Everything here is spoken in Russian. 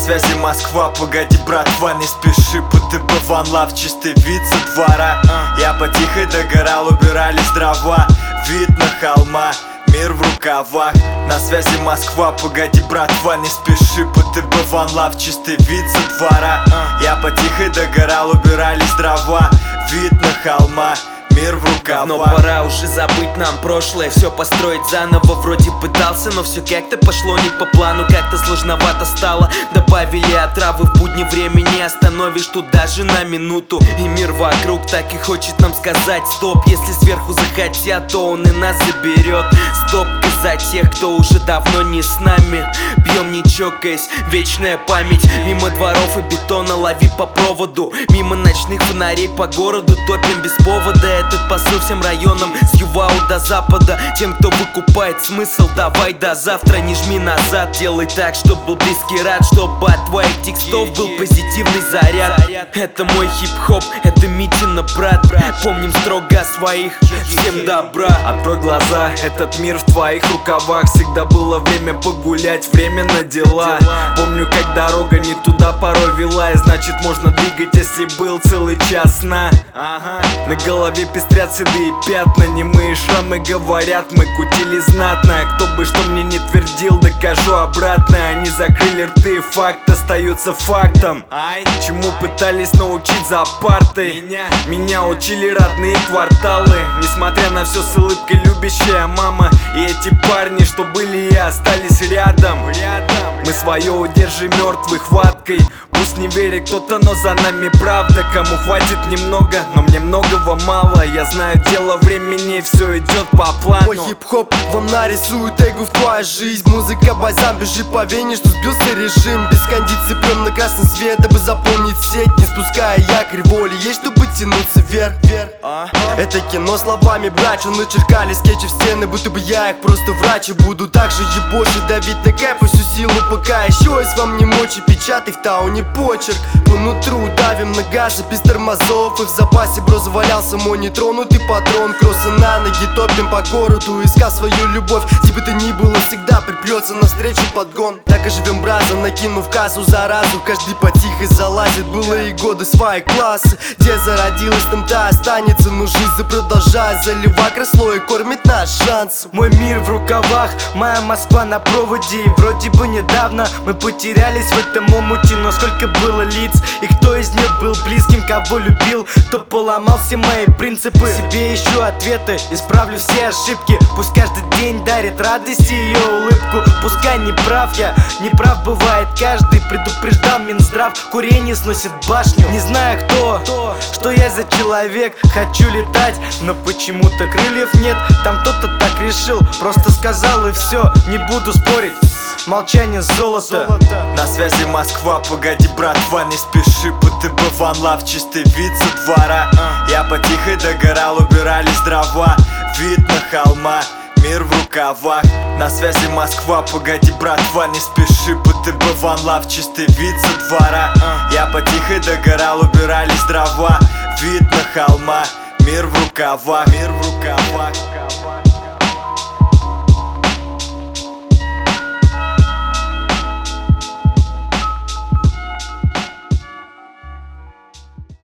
связи Москва, погоди, братва, не спеши, будто бы One Love, чистый вид со двора. Я потихо догорал, убирались дрова, вид на холма, мир в рукавах. На связи Москва, погоди, братва, не спеши, будто бы One Love, чистый вид со двора. Я потихо догорал, убирались дрова, вид на холма, мир в рукавах. Но пора уже забыть нам прошлое, все построить заново. Вроде пытался, но все как-то пошло не по плану. Как-то сложновато стало, добавили отравы. В будни время не остановишь тут даже на минуту. И мир вокруг так и хочет нам сказать стоп. Если сверху захотят, то он и нас заберет. Стопка за тех, кто уже давно не с нами. Пьем не чокаясь, вечная память. Мимо дворов и бетона лови по проводу. Мимо ночных фонарей по городу топим без повода. Этот посыл всем районам с Ювау до Запада. Тем, кто выкупает смысл, давай до завтра не жми назад. Делай так, чтоб был близкий рад, чтобы от твоих текстов был позитивный заряд. Это мой хип-хоп, это Митина брат. Помним строго о своих, всем добра. Открой глаза, этот мир в твоих рукавах. Всегда было время погулять, время на дела. Помню, как дорога не туда порой вела, и значит можно двигать, если был целый час сна. На голове пестрят седые пятна, немые шрамы говорят, мы кутили знатно. Кто бы что мне не твердил, докажу обратно. Они закрыли рты, факт остается фактом. Чему пытались научить за партой, меня учили родные кварталы. Несмотря на все, с улыбкой любящая мама. И эти парни, что были и остались рядом. Мы свое удержим мертвой хваткой. Пусть не верит кто-то, но за нами правда. Кому хватит немного, но мне многого мало. Я знаю, дело времени, все идет по плану. Мой хип-хоп вам нарисует эгу в твою жизнь. Музыка бальзам, бежит по вене, что сбился режим. Без кондиции прям на красный свет, дабы заполнить сеть. Не спуская якорь, воли есть, чтобы тянуться вверх. Это кино словами брачу. Начеркали скетчи в стены, будто бы я их просто врач. И буду так же ебошить, давить на кэп и всю силу, пока еще есть вам не мочи. Печатай в тауне почерк, по нутру давим на газы без тормозов. И в запасе, бро, завалялся мой нетронутый патрон. Кроссы на ноги, топим по городу, искав свою любовь. Где бы то ни было, всегда припрется навстречу подгон. Так и живем, браза, накинув кассу заразу. Каждый потихо залазит, было и годы свои классы. Где зародилась, там та останется. Но жизнь продолжает заливать кресло и кормит наш шанс. Мой мир в рукавах, моя Москва на проводе. И вроде бы недавно мы потерялись в этом омуте. Но сколько было лиц, и кто из них был близким, кого любил, кто поломал все мои принципы. Себе ищу ответы, исправлю все ошибки. Пусть каждый день дарит радость и ее улыбку. Пускай не прав я, не прав бывает каждый. Предупреждал Минздрав, курение сносит башню. Не знаю кто, что я за человек. Хочу летать, но почему-то крыльев нет. Там кто-то так решил, просто сказал и все. Не буду спорить, молчание золото. На связи Москва, погоди, братва, не спеши, будто бы One Love, чистый вид со двора. Я потихо догорал, убирались дрова, вид на холма, мир в рукавах. На связи Москва, погоди, братва, не спеши, будто бы One Love, чистый вид со двора. Я потихо догорал, убирались дрова, вид на холма, мир в рукавах, мир в рукавах.